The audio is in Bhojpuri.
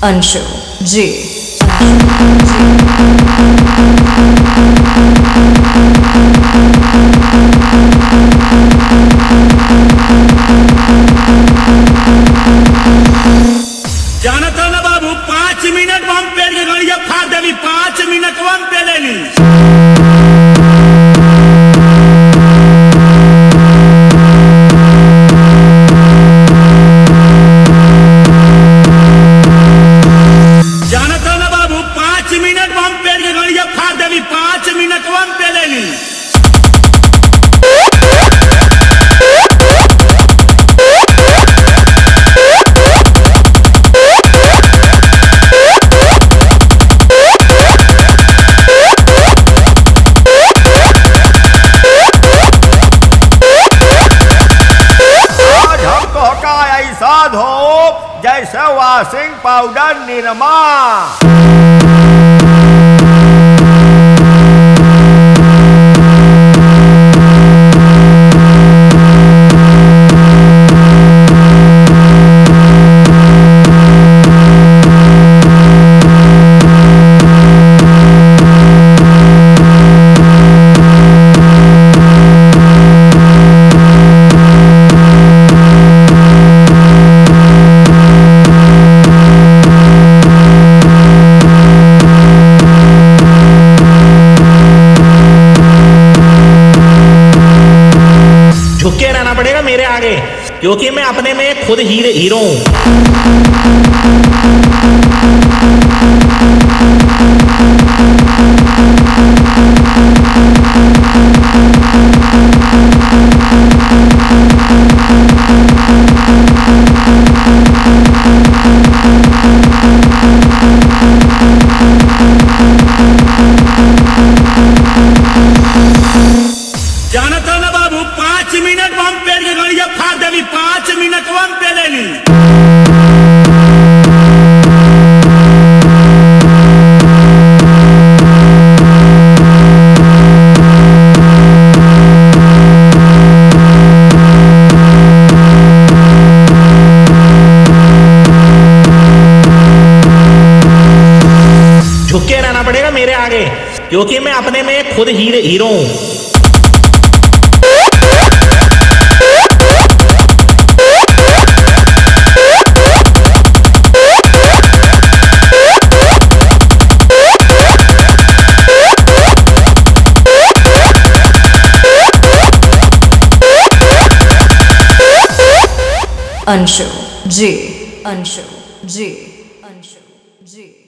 अंशु जी। जानता ना बाबू 5 मिनट बम पेड़ के गड़िया फाड़ देवी 5 मिनट बम पे लेनी। जानता ना बाबू 5 मिनट बम पेड़ के गड़िया फाड़ देवी 5 मिनट बम पे लेनी। ऐसा धूप जैसे वॉशिंग पाउडर निरमा। झुके रहना पड़ेगा मेरे आगे, क्योंकि मैं अपने में खुद हीरो हूं। जानता ना बाबू 5 मिनट बम पेड़ के गड़िया फाड़ देवी 5 मिनट बम पे लेनी। झुके रहना पड़ेगा मेरे आगे, क्योंकि मैं अपने में खुद हीरो हूं। अंशु जी। अंशु जी। अंशु जी।